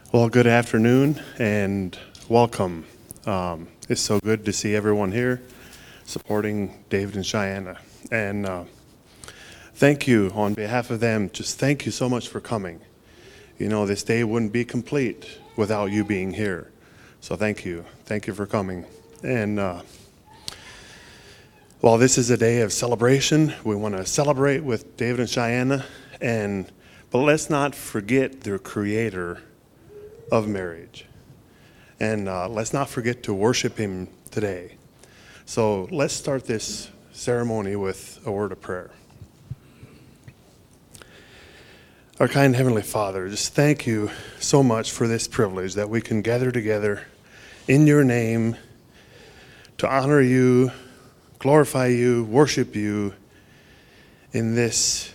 Well, good afternoon and welcome. It's so good to see everyone here supporting David and Cheyenne. And thank you on behalf of them. Just thank you so much for coming. You know, this day wouldn't be complete without you being here. So thank you. Thank you for coming. And while this is a day of celebration, we want to celebrate with David and Cheyenne. But let's not forget their creator of marriage. And let's not forget to worship him today. So let's start this ceremony with a word of prayer. Our kind Heavenly Father, just thank you so much for this privilege that we can gather together in your name to honor you, glorify you, worship you in this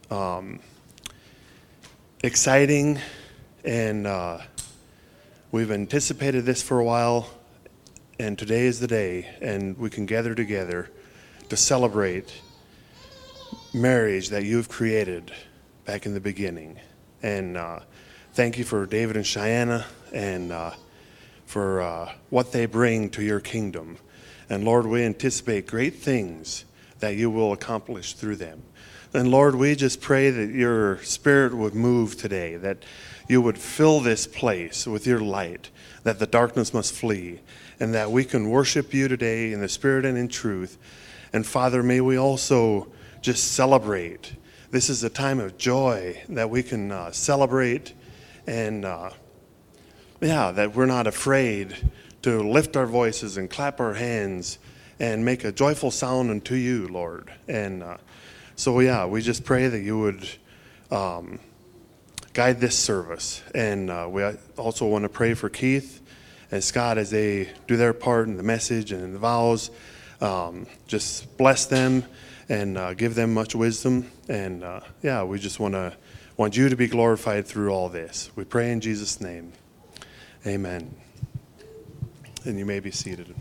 exciting and we've anticipated this for a while, and today is the day, and we can gather together to celebrate marriage that you've created back in the beginning. And thank you for David and Cheyenne and for what they bring to your kingdom. And Lord, we anticipate great things that you will accomplish through them. And Lord, we just pray that your spirit would move today, that you would fill this place with your light, that the darkness must flee, and that we can worship you today in the spirit and in truth. And Father, may we also just celebrate. This is a time of joy that we can celebrate and, that we're not afraid to lift our voices and clap our hands and make a joyful sound unto you, Lord. And we just pray that you would guide this service. And we also want to pray for Keith and Scott as they do their part in the message and in the vows. Just bless them and give them much wisdom. And we just want you to be glorified through all this. We pray in Jesus' name. Amen. And you may be seated.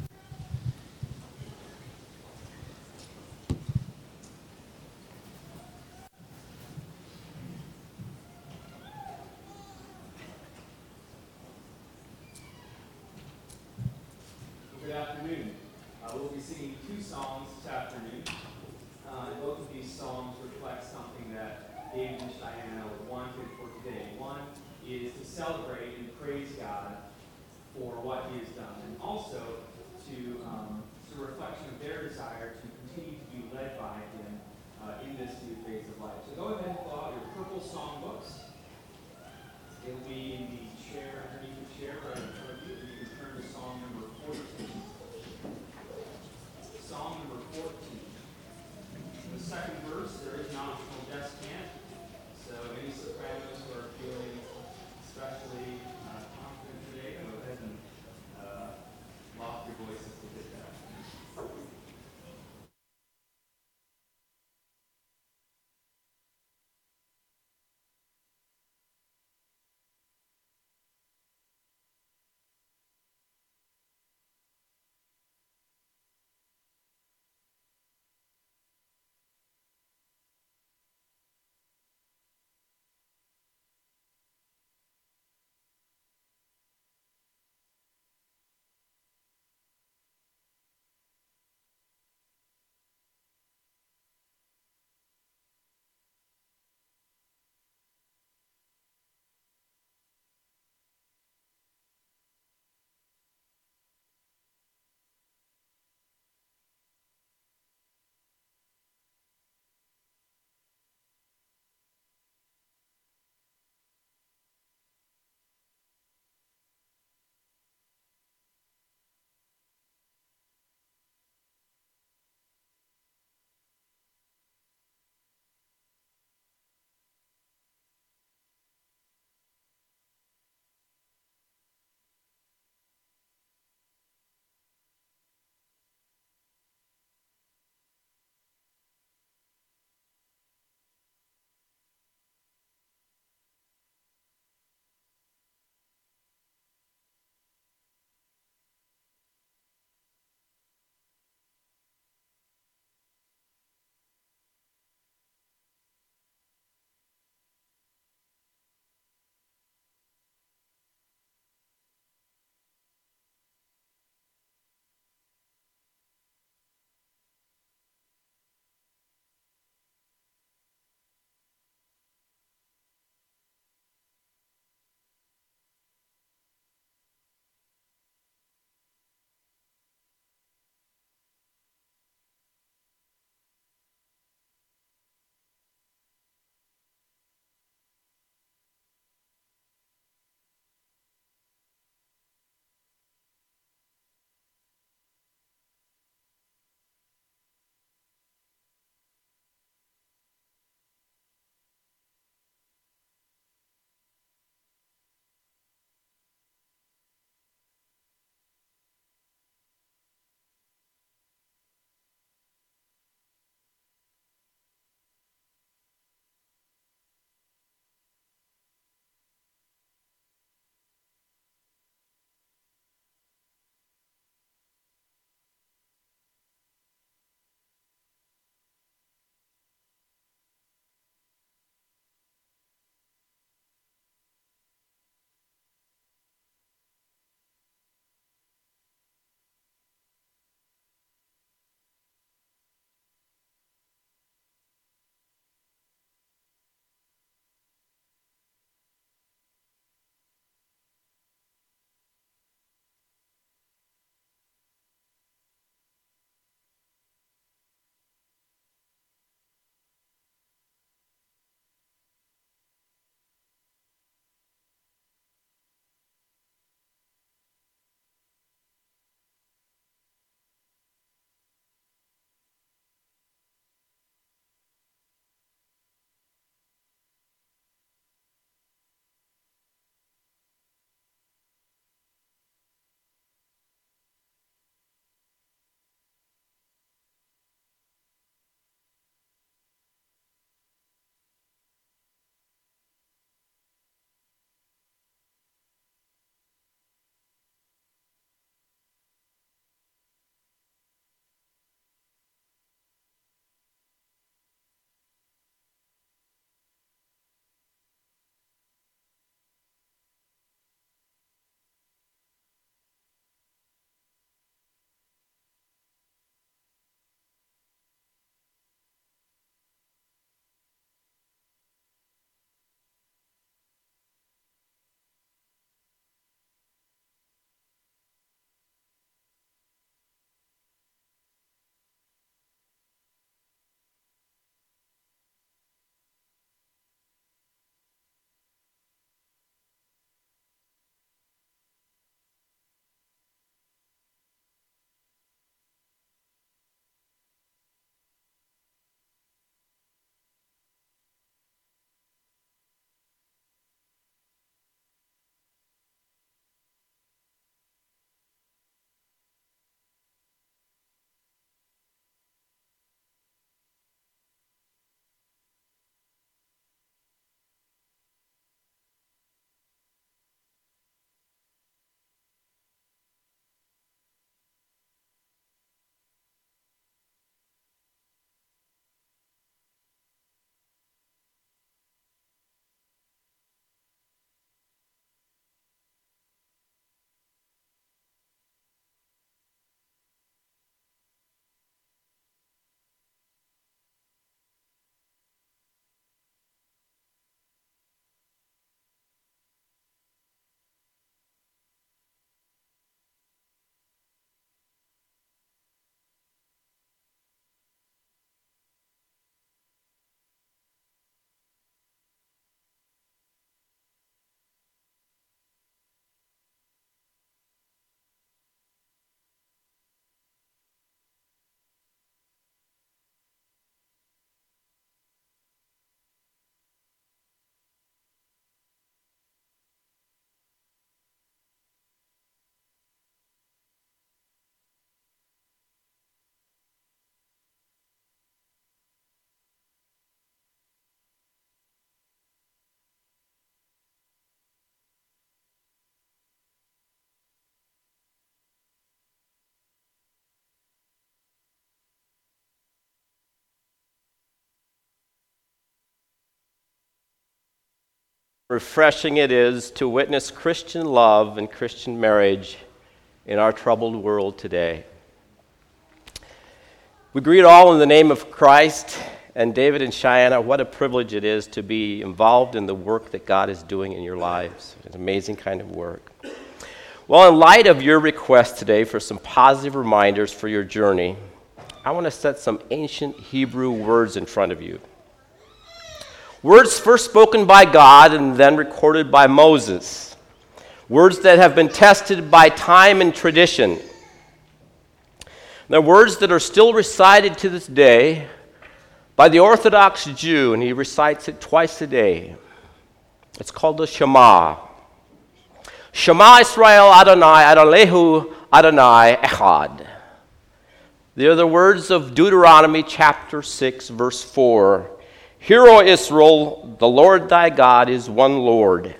Good afternoon. We'll be singing two songs this afternoon. And both of these songs reflect something that David and Cheyenne wanted for today. One is to celebrate and praise God for what he has done, and also to reflection of their desire to continue to be led by him in this new phase of life. So go ahead and pull out your purple songbooks. It'll be in the chair, underneath the chair right in front of you, and you can turn to song number 14. Psalm number 14. In the second verse, there is an optional descant. So any sopranos who are feeling especially confident today, go ahead and loft your voices to get that. refreshing it is to witness Christian love and Christian marriage in our troubled world today. We greet all in the name of Christ, and David and Cheyenne, what a privilege it is to be involved in the work that God is doing in your lives. It's an amazing kind of work. Well, in light of your request today for some positive reminders for your journey, I want to set some ancient Hebrew words in front of you. Words first spoken by God and then recorded by Moses. Words that have been tested by time and tradition. They're words that are still recited to this day by the Orthodox Jew, and he recites it twice a day. It's called the Shema. Shema Israel Adonai Adonlehu Adonai Echad. They are the words of Deuteronomy chapter 6, verse 4. Hear, O Israel, the Lord thy God is one Lord.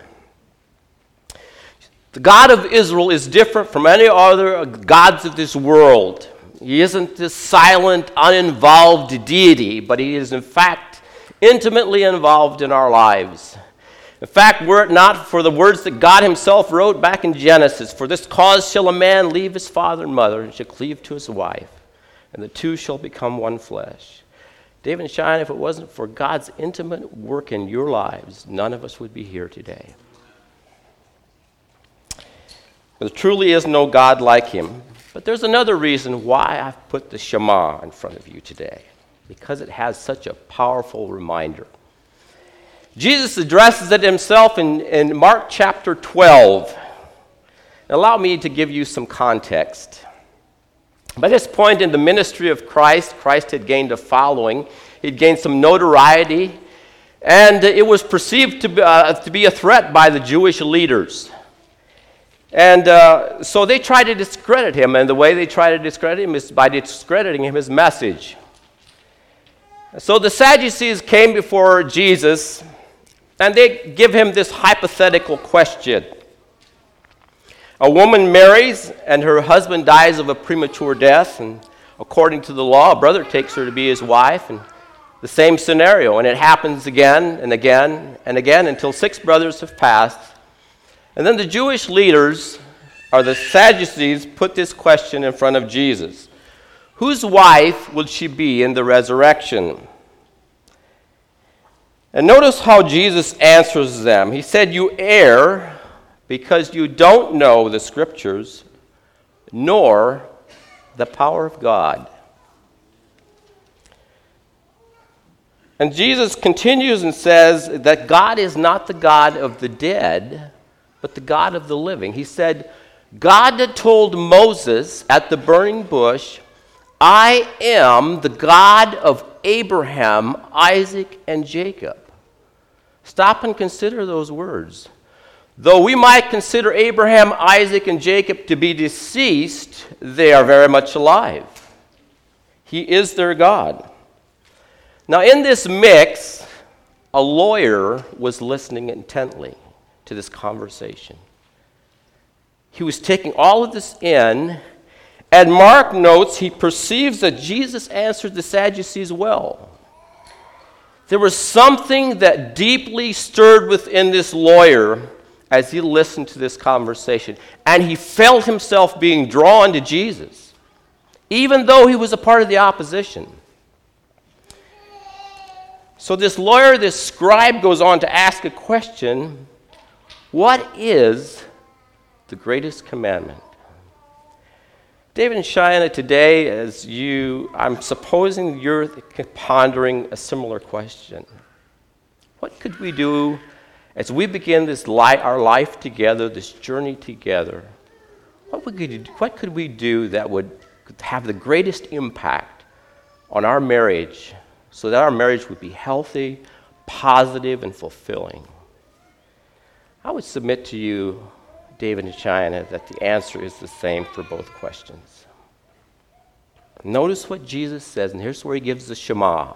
The God of Israel is different from any other gods of this world. He isn't this silent, uninvolved deity, but he is in fact intimately involved in our lives. In fact, were it not for the words that God himself wrote back in Genesis, for this cause shall a man leave his father and mother and shall cleave to his wife, and the two shall become one flesh. David and Cheyenne, if it wasn't for God's intimate work in your lives, none of us would be here today. There truly is no God like him. But there's another reason why I've put the Shema in front of you today, because it has such a powerful reminder. Jesus addresses it himself in Mark chapter 12. Allow me to give you some context. By this point in the ministry of Christ, Christ had gained a following. He'd gained some notoriety, and it was perceived to be a threat by the Jewish leaders. And so they tried to discredit him, and the way they tried to discredit him is by discrediting his message. So the Sadducees came before Jesus, and they give him this hypothetical question. A woman marries, and her husband dies of a premature death, and according to the law, a brother takes her to be his wife, and the same scenario, and it happens again and again and again until 6 brothers have passed. And then the Jewish leaders, or the Sadducees, put this question in front of Jesus. Whose wife will she be in the resurrection? And notice how Jesus answers them. He said, you err because you don't know the Scriptures, nor the power of God. And Jesus continues and says that God is not the God of the dead, but the God of the living. He said, God had told Moses at the burning bush, I am the God of Abraham, Isaac, and Jacob. Stop and consider those words. Though we might consider Abraham, Isaac, and Jacob to be deceased, they are very much alive. He is their God. Now, in this mix, a lawyer was listening intently to this conversation. He was taking all of this in, and Mark notes he perceives that Jesus answered the Sadducees well. There was something that deeply stirred within this lawyer as he listened to this conversation, and he felt himself being drawn to Jesus, even though he was a part of the opposition. So this lawyer, this scribe, goes on to ask a question. What is the greatest commandment? David and Cheyenne, today, I'm supposing you're pondering a similar question. What could we do as we begin our life together, this journey together? What could we do that would have the greatest impact on our marriage so that our marriage would be healthy, positive, and fulfilling? I would submit to you, David and Cheyenne, that the answer is the same for both questions. Notice what Jesus says, and here's where he gives the Shema.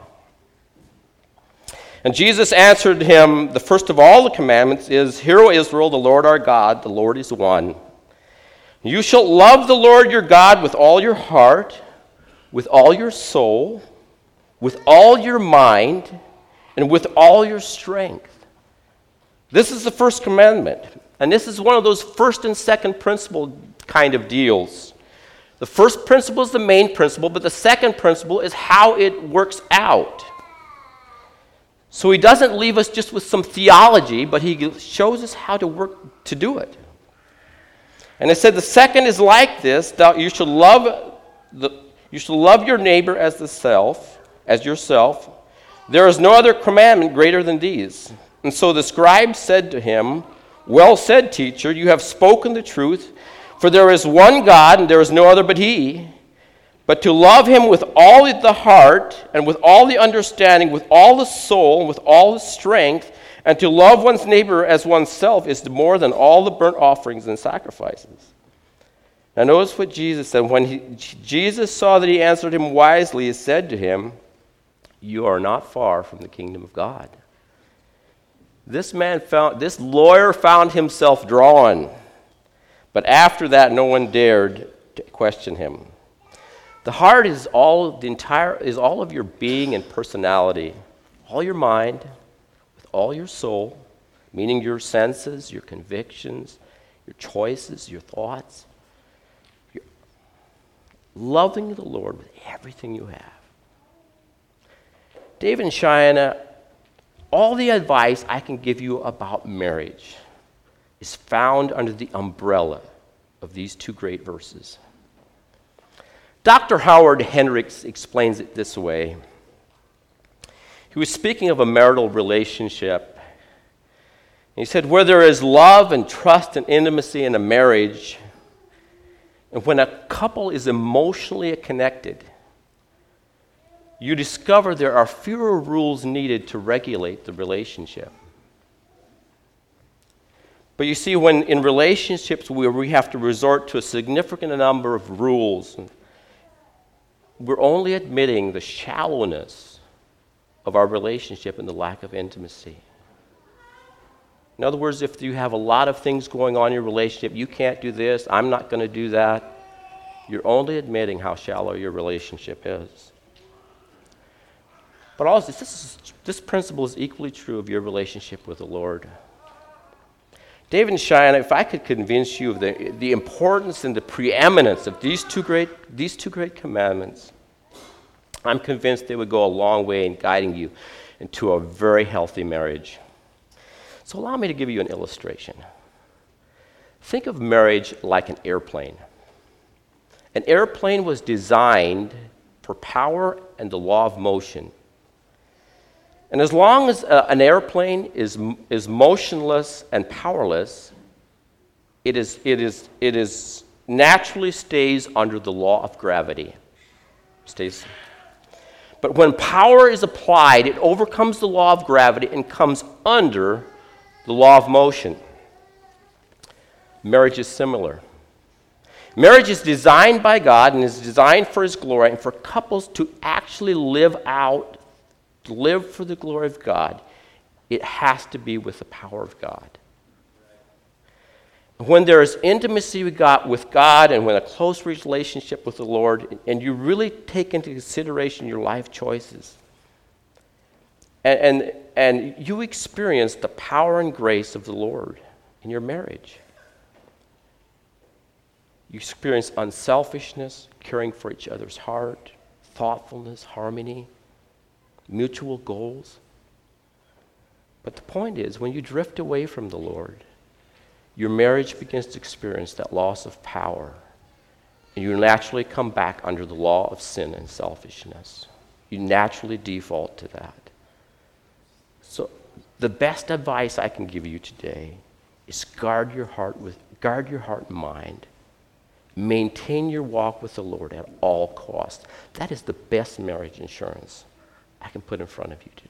And Jesus answered him, the first of all the commandments is, Hear, O Israel, the Lord our God, the Lord is one. You shall love the Lord your God with all your heart, with all your soul, with all your mind, and with all your strength. This is the first commandment. And this is one of those first and second principle kind of deals. The first principle is the main principle, but the second principle is how it works out. So he doesn't leave us just with some theology, but he shows us how to work to do it. And it said the second is like this: you should love your neighbor as yourself. There is no other commandment greater than these. And so the scribe said to him, "Well said, teacher, you have spoken the truth. For there is one God, and there is no other but He. But to love Him with all the heart, and with all the understanding, with all the soul, and with all the strength, and to love one's neighbor as oneself is more than all the burnt offerings and sacrifices." Now notice what Jesus said. When Jesus saw that he answered him wisely, he said to him, "You are not far from the kingdom of God." This lawyer found himself drawn. But after that, no one dared to question him. The heart is all of your being and personality, all your mind, with all your soul, meaning your senses, your convictions, your choices, your thoughts. You're loving the Lord with everything you have. David and Cheyenne, all the advice I can give you about marriage is found under the umbrella of these two great verses. Dr. Howard Hendricks explains it this way. He was speaking of a marital relationship. He said, where there is love and trust and intimacy in a marriage, and when a couple is emotionally connected, you discover there are fewer rules needed to regulate the relationship. But you see, when in relationships where we have to resort to a significant number of rules, we're only admitting the shallowness of our relationship and the lack of intimacy. In other words, if you have a lot of things going on in your relationship, you can't do this, I'm not going to do that, you're only admitting how shallow your relationship is. But also, this principle is equally true of your relationship with the Lord. David and Cheyenne, if I could convince you of the importance and the preeminence of these two great commandments, I'm convinced they would go a long way in guiding you into a very healthy marriage. So allow me to give you an illustration. Think of marriage like an airplane. An airplane was designed for power and the law of motion. And as long as an airplane is motionless and powerless, it naturally stays under the law of gravity. But when power is applied, it overcomes the law of gravity and comes under the law of motion. Marriage is similar. Marriage is designed by God and is designed for His glory, and for couples to actually live for the glory of God, it has to be with the power of God. When there is intimacy with God and when a close relationship with the Lord, and you really take into consideration your life choices, and you experience the power and grace of the Lord in your marriage. You experience unselfishness, caring for each other's heart, thoughtfulness, harmony, mutual goals. But the point is, when you drift away from the Lord, your marriage begins to experience that loss of power, and you naturally come back under the law of sin and selfishness. You naturally default to that. So the best advice I can give you today is guard your heart and mind. Maintain your walk with the Lord at all costs. That is the best marriage insurance I can put in front of you today.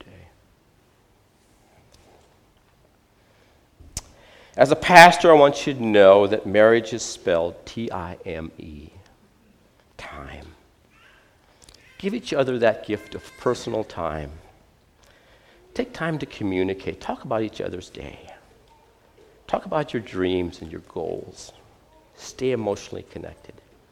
As a pastor, I want you to know that marriage is spelled T-I-M-E, time. Give each other that gift of personal time. Take time to communicate. Talk about each other's day. Talk about your dreams and your goals. Stay emotionally connected.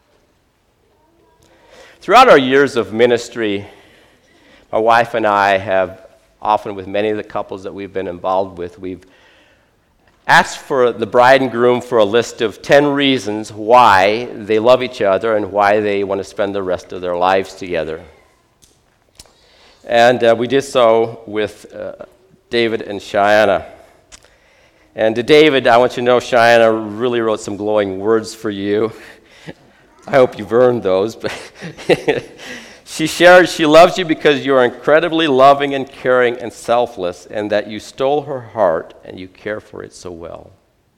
Throughout our years of ministry, my wife and I have, often with many of the couples that we've been involved with, we've asked for the bride and groom for a list of 10 reasons why they love each other and why they want to spend the rest of their lives together. And we did so with David and Cheyenne. And to David, I want you to know Cheyenne really wrote some glowing words for you. I hope you've earned those. But she shared she loves you because you are incredibly loving and caring and selfless, and that you stole her heart and you care for it so well.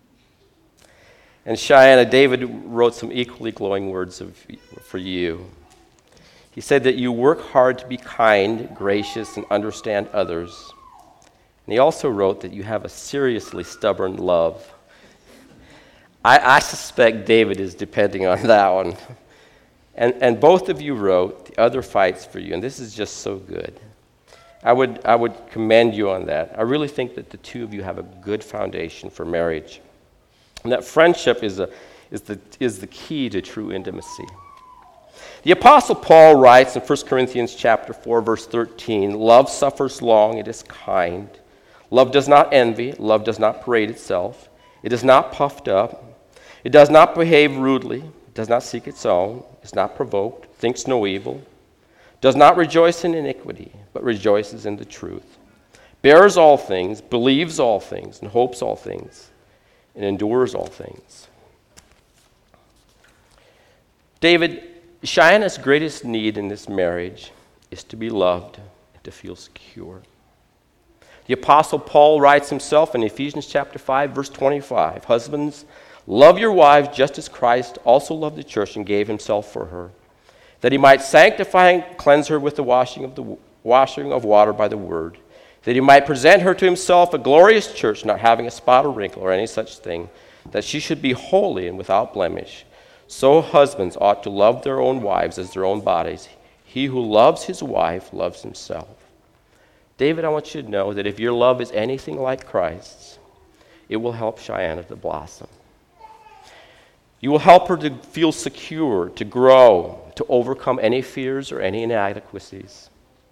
And Cheyenne, David wrote some equally glowing words for you. He said that you work hard to be kind, gracious, and understand others. And he also wrote that you have a seriously stubborn love. I suspect David is depending on that one. And both of you wrote, the other fights for you, and this is just so good. I would commend you on that. I really think that the two of you have a good foundation for marriage. And that friendship is the key to true intimacy. The Apostle Paul writes in 1 Corinthians chapter 4, verse 13, "Love suffers long, it is kind. Love does not envy, love does not parade itself. It is not puffed up. It does not behave rudely, it does not seek its own, is not provoked, thinks no evil, does not rejoice in iniquity, but rejoices in the truth, bears all things, believes all things, and hopes all things, and endures all things." David, Cheyenne's greatest need in this marriage is to be loved and to feel secure. The Apostle Paul writes himself in Ephesians chapter 5, verse 25, "Husbands, love your wives just as Christ also loved the church and gave himself for her, that he might sanctify and cleanse her with the washing of water by the word, that he might present her to himself a glorious church, not having a spot or wrinkle or any such thing, that she should be holy and without blemish. So husbands ought to love their own wives as their own bodies. He who loves his wife loves himself." David, I want you to know that if your love is anything like Christ's, it will help Cheyenne to blossom. You will help her to feel secure, to grow, to overcome any fears or any inadequacies.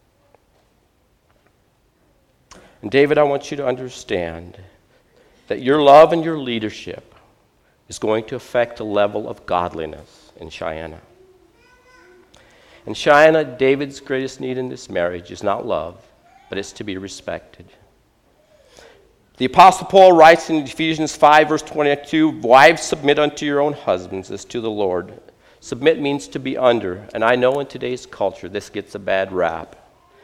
And David, I want you to understand that your love and your leadership is going to affect the level of godliness in Cheyenne. And Cheyenne, David's greatest need in this marriage is not love, but it's to be respected. The Apostle Paul writes in Ephesians 5, verse 22, "Wives, submit unto your own husbands as to the Lord." Submit means to be under, and I know in today's culture this gets a bad rap.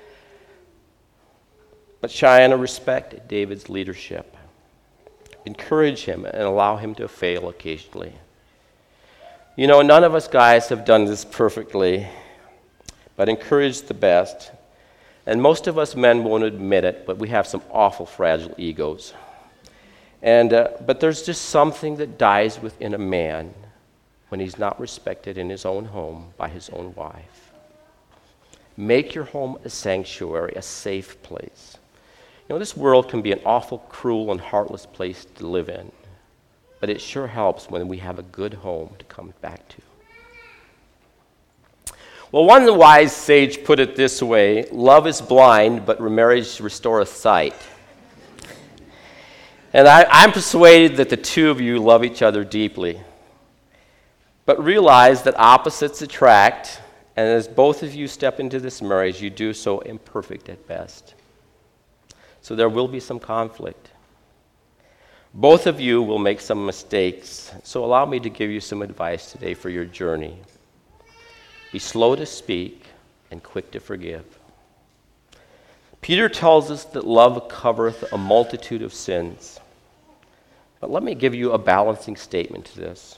But Cheyenne, respect David's leadership. Encourage him and allow him to fail occasionally. You know, none of us guys have done this perfectly, but encourage the best. And most of us men won't admit it, but we have some awful fragile egos. But there's just something that dies within a man when he's not respected in his own home by his own wife. Make your home a sanctuary, a safe place. You know, this world can be an awful, cruel, and heartless place to live in, but it sure helps when we have a good home to come back to. Well, one wise sage put it this way: "Love is blind, but marriage restoreth sight." And I'm persuaded that the two of you love each other deeply. But realize that opposites attract, and as both of you step into this marriage, you do so imperfect at best. So there will be some conflict. Both of you will make some mistakes, so allow me to give you some advice today for your journey. Be slow to speak and quick to forgive. Peter tells us that love covereth a multitude of sins. But let me give you a balancing statement to this.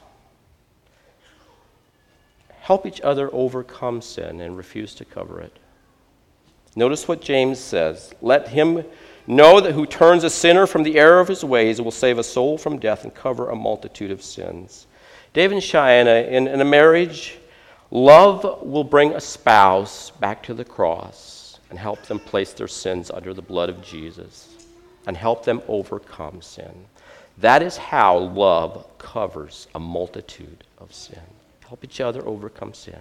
Help each other overcome sin and refuse to cover it. Notice what James says: "Let him know that who turns a sinner from the error of his ways will save a soul from death and cover a multitude of sins." David and Cheyenne, in a marriage, love will bring a spouse back to the cross and help them place their sins under the blood of Jesus and help them overcome sin. That is how love covers a multitude of sin. Help each other overcome sin.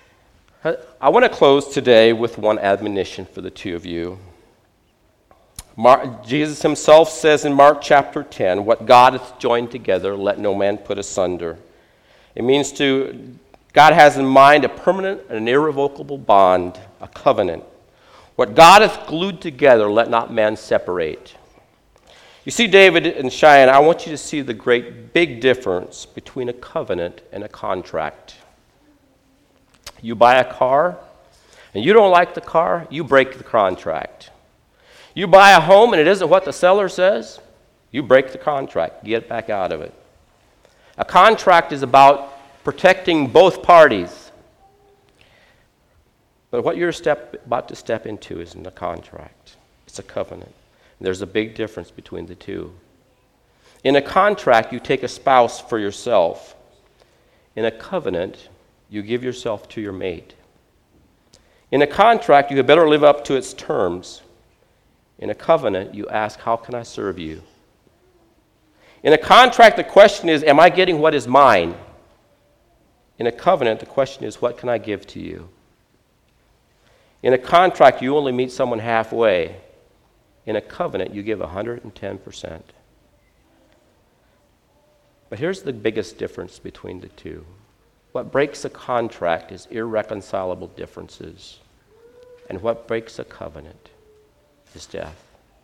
I want to close today with one admonition for the two of you. Jesus himself says in Mark chapter 10, what God hath joined together, let no man put asunder. It means God has in mind a permanent and an irrevocable bond, a covenant. What God hath glued together, let not man separate. You see, David and Cheyenne, I want you to see the great big difference between a covenant and a contract. You buy a car, and you don't like the car, you break the contract. You buy a home, and it isn't what the seller says, you break the contract, get back out of it. A contract is about protecting both parties. But what you're about to step into isn't a contract. It's a covenant. There's a big difference between the two. In a contract, you take a spouse for yourself. In a covenant, you give yourself to your mate. In a contract, you had better live up to its terms. In a covenant, you ask, how can I serve you? In a contract, the question is, am I getting what is mine? In a covenant, the question is, what can I give to you? In a contract, you only meet someone halfway. In a covenant, you give 110%. But here's the biggest difference between the two. What breaks a contract is irreconcilable differences. And what breaks a covenant is death.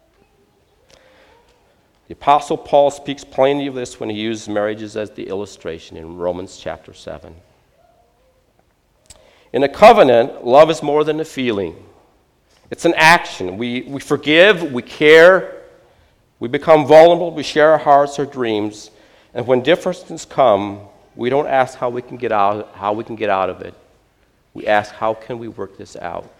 The Apostle Paul speaks plainly of this when he uses marriages as the illustration in Romans chapter 7. In a covenant, love is more than a feeling. It's an action. We forgive, we care, we become vulnerable, we share our hearts, our dreams, and when differences come, we don't ask how we can get out of it. We ask, how can we work this out?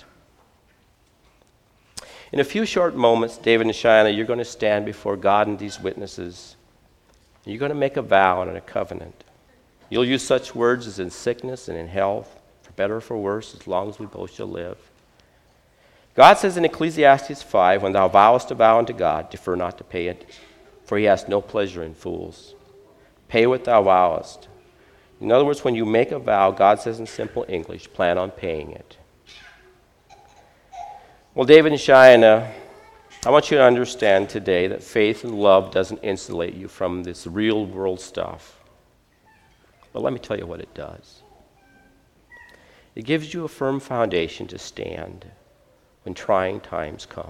In a few short moments, David and Cheyenne, you're going to stand before God and these witnesses. And you're going to make a vow and a covenant. You'll use such words as in sickness and in health, for better or for worse, as long as we both shall live. God says in Ecclesiastes 5, when thou vowest a vow unto God, defer not to pay it, for he has no pleasure in fools. Pay what thou vowest. In other words, when you make a vow, God says in simple English, plan on paying it. Well, David and Cheyenne, I want you to understand today that faith and love doesn't insulate you from this real world stuff. But let me tell you what it does. It gives you a firm foundation to stand when trying times come.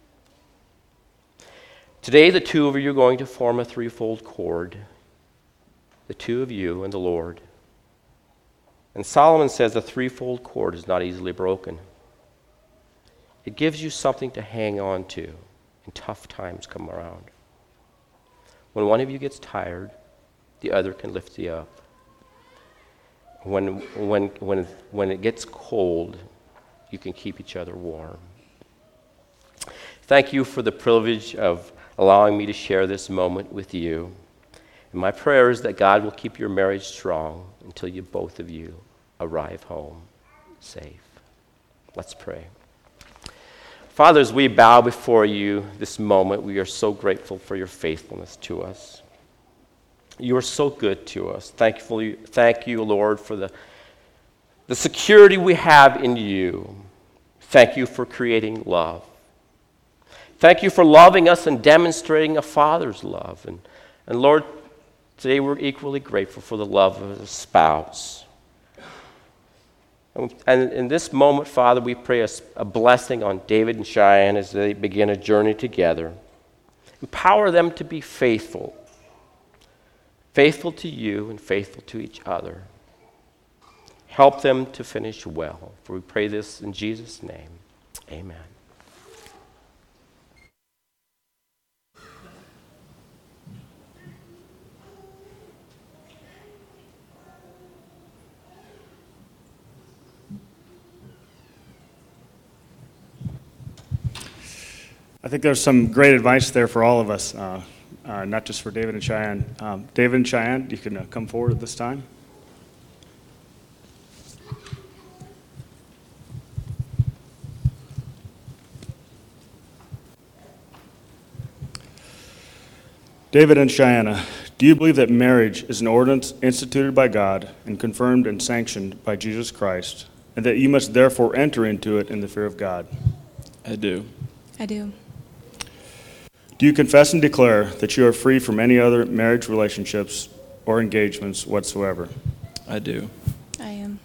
Today, the two of you are going to form a threefold cord. The two of you and the Lord. And Solomon says a threefold cord is not easily broken. It gives you something to hang on to when tough times come around. When one of you gets tired, the other can lift you up. When it gets cold, you can keep each other warm. Thank you for the privilege of allowing me to share this moment with you. And my prayer is that God will keep your marriage strong until you both of you arrive home safe. Let's pray. Father, as we bow before you this moment, we are so grateful for your faithfulness to us. You are so good to us. Thank you, Lord, for the security we have in you. Thank you for creating love. Thank you for loving us and demonstrating a father's love. And Lord, today we're equally grateful for the love of a spouse. And in this moment, Father, we pray a blessing on David and Cheyenne as they begin a journey together. Empower them to be faithful to you and faithful to each other. Help them to finish well. For we pray this in Jesus' name. Amen. I think there's some great advice there for all of us, not just for David and Cheyenne. David and Cheyenne, you can come forward at this time. David and Cheyenne, do you believe that marriage is an ordinance instituted by God and confirmed and sanctioned by Jesus Christ, and that you must therefore enter into it in the fear of God? I do. I do. Do you confess and declare that you are free from any other marriage relationships or engagements whatsoever? I do. I am.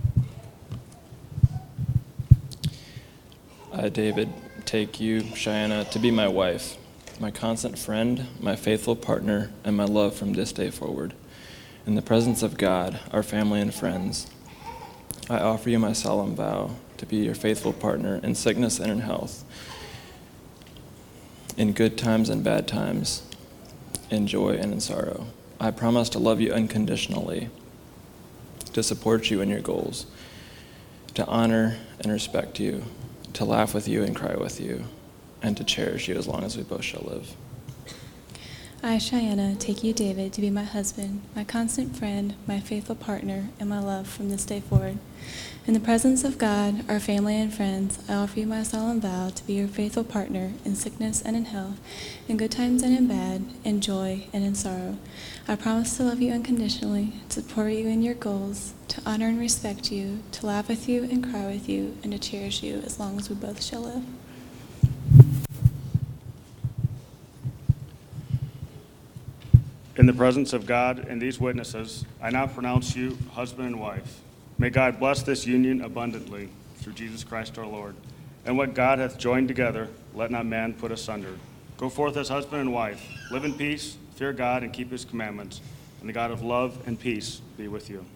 I, David, take you, Cheyenne, to be my wife, my constant friend, my faithful partner, and my love from this day forward. In the presence of God, our family, and friends, I offer you my solemn vow to be your faithful partner in sickness and in health, in good times and bad times, in joy and in sorrow. I promise to love you unconditionally, to support you in your goals, to honor and respect you, to laugh with you and cry with you, and to cherish you as long as we both shall live. I, Cheyenne, take you, David, to be my husband, my constant friend, my faithful partner, and my love from this day forward. In the presence of God, our family, and friends, I offer you my solemn vow to be your faithful partner in sickness and in health, in good times and in bad, in joy and in sorrow. I promise to love you unconditionally, to support you in your goals, to honor and respect you, to laugh with you and cry with you, and to cherish you as long as we both shall live. In the presence of God and these witnesses, I now pronounce you husband and wife. May God bless this union abundantly through Jesus Christ our Lord. And what God hath joined together, let not man put asunder. Go forth as husband and wife. Live in peace, fear God, and keep his commandments. And the God of love and peace be with you.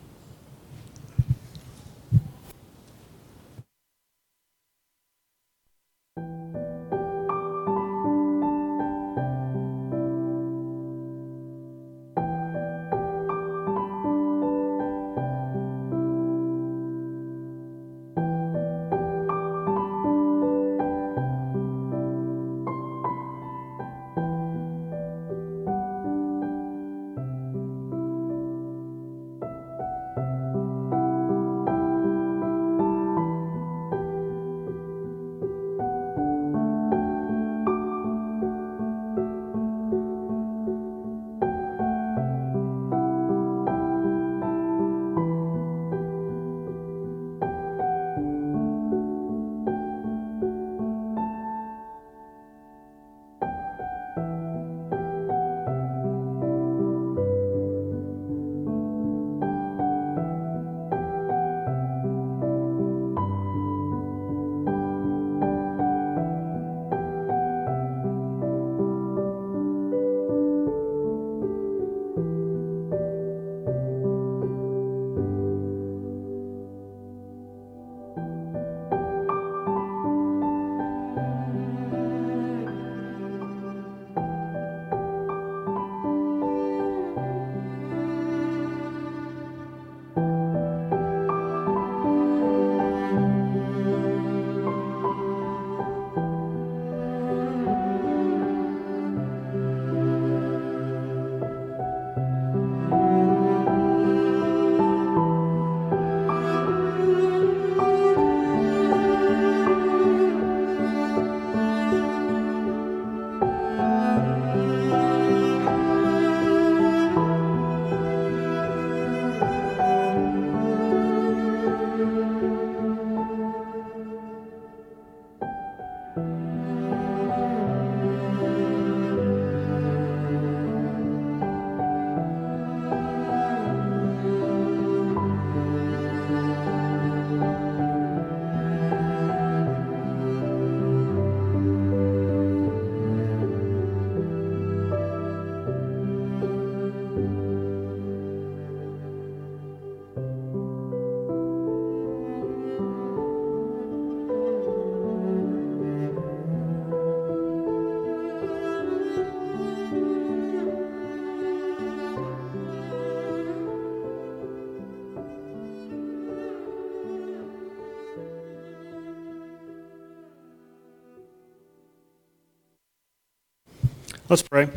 Let's pray.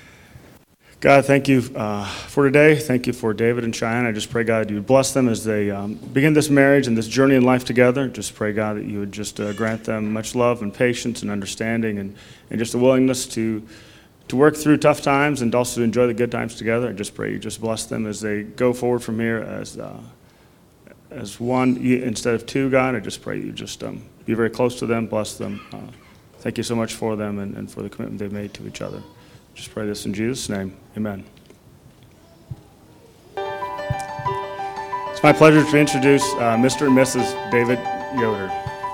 God, thank you for today. Thank you for David and Cheyenne. I just pray, God, you would bless them as they begin this marriage and this journey in life together. Just pray, God, that you would just grant them much love and patience and understanding and just a willingness to work through tough times and also to enjoy the good times together. I just pray you just bless them as they go forward from here as one instead of two, God. I just pray you just be very close to them, bless them. Thank you so much for them and for the commitment they've made to each other. Just pray this in Jesus' name. Amen. It's my pleasure to introduce Mr. and Mrs. David Yoder.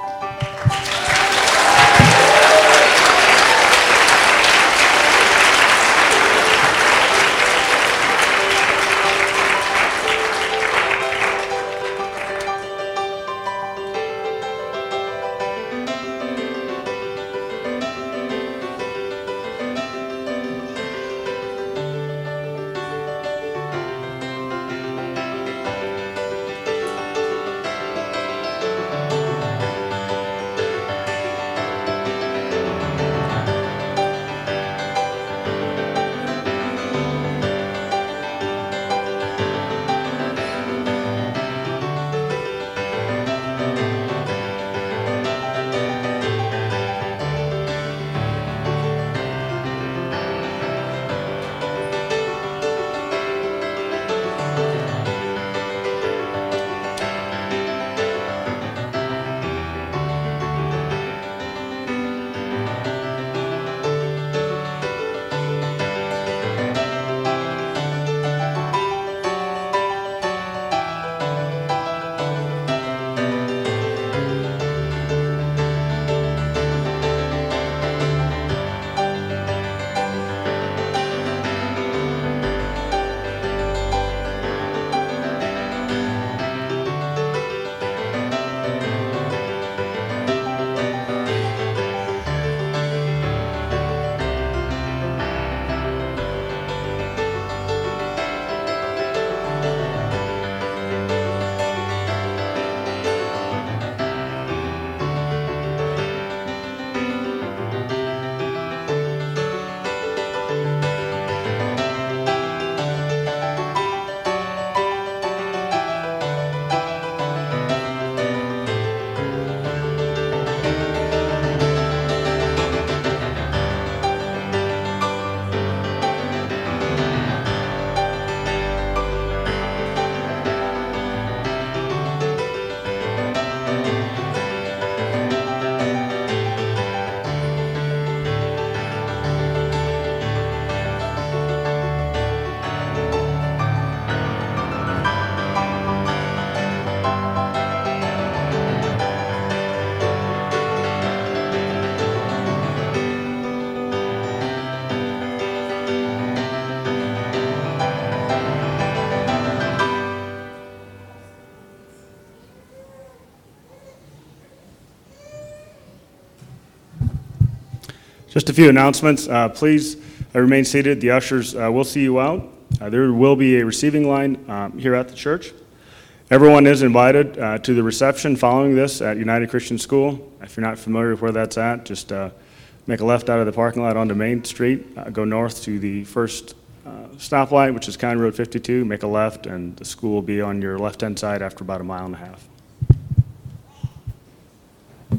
Just a few announcements. Please remain seated. The ushers will see you out. There will be a receiving line here at the church. Everyone is invited to the reception following this at United Christian School. If you're not familiar with where that's at, just make a left out of the parking lot onto Main Street, go north to the first stoplight, which is County Road 52, make a left, and the school will be on your left-hand side after about a mile and a half.